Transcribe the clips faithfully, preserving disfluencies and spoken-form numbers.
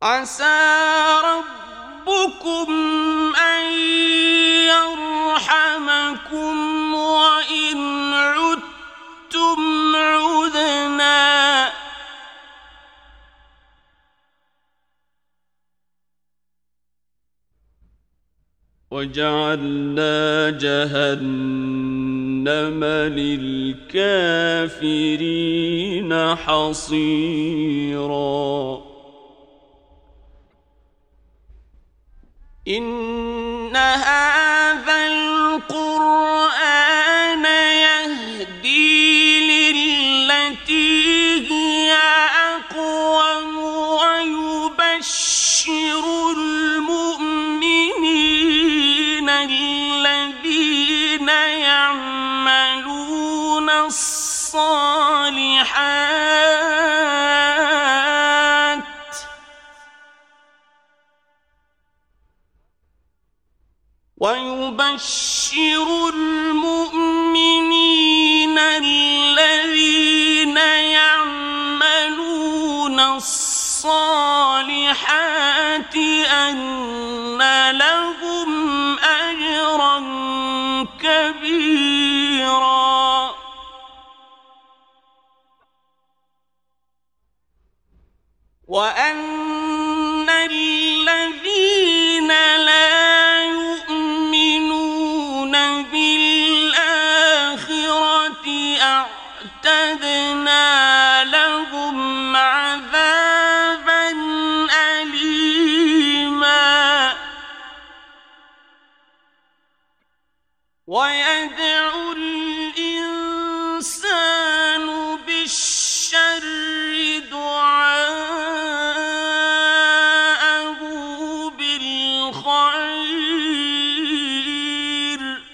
عسى ربكم أن يرحمكم وإن عدتم عدنا وجعلنا جهنم للكافرين حصيرا إن هذا القرآن يهدي للتي هي أقوم ويبشر المؤمنين الذين يعملون الصالحات ويبشر المؤمنين الذين يعملون الصالحات أن لهم أجرا كبيرا وأن الذين لا يؤمنون بالآخرة أعتدنا لهم عذابا أليما ويدعو الإنسان بالشر دعاءه بالخير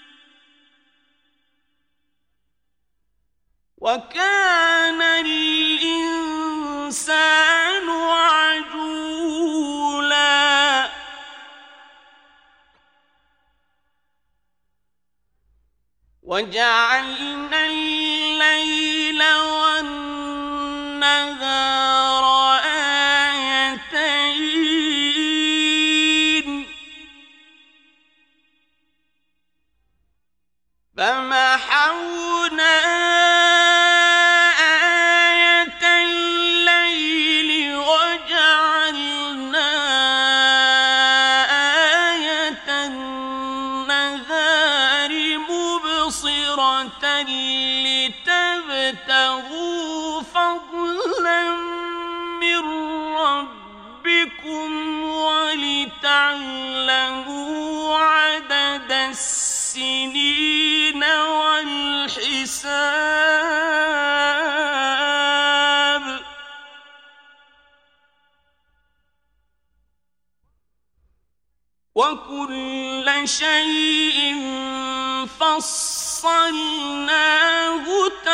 وكان الإنسان عجولا وجعلنا الليل والنهار آيتين فمحونا آية الليل وجعلنا آية النهار مبصرة لتبتغوا فضلا من ربكم ولتعلموا عدد السنين والحساب وكل شيء فصلناه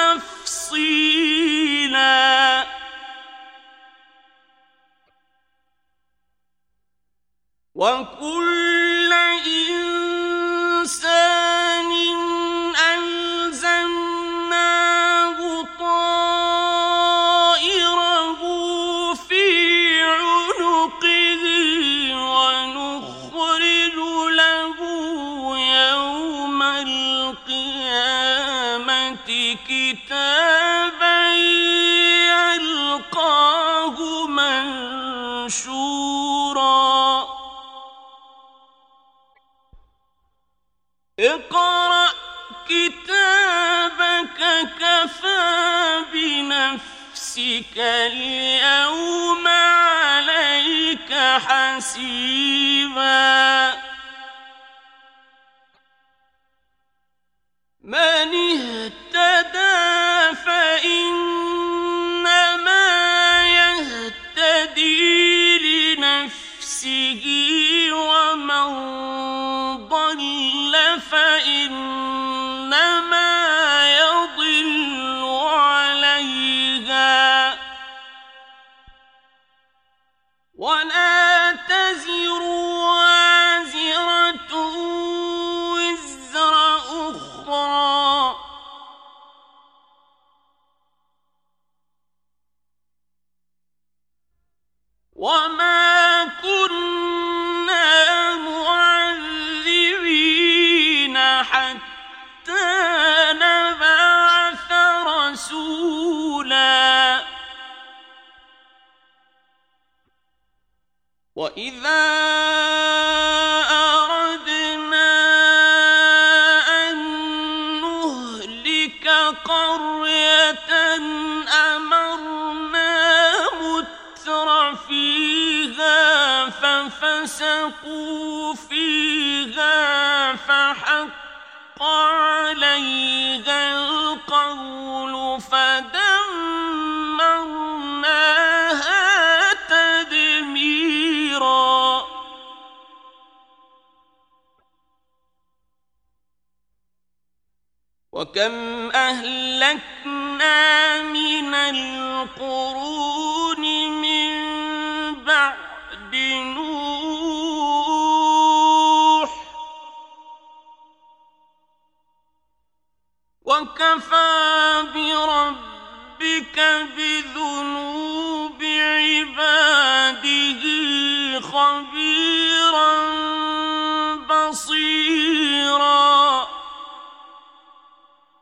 تفصيلا وكل إنسان ألزمناه طائره في عنقه ونخرج له يوم القيامة كتابا يلقاه منشورا اقرأ كتابك كفى بنفسك اليوم عليك حسيبا من اهتدى فإنما يهتدي لنفسه ومن ضل فإنما يضل عليها ولا تزر وازرة وزر أخرى وما كنا معذبين حتى نبعث رسولا وإذا أردنا أن نهلك قرية أمرنا متر فيها ففسقوا فيها فحق عليها القول فدمرناها تدميرا وكم أهلكنا من القرون من بعد نوح وكفى بربك بذنوب عباده خبيرا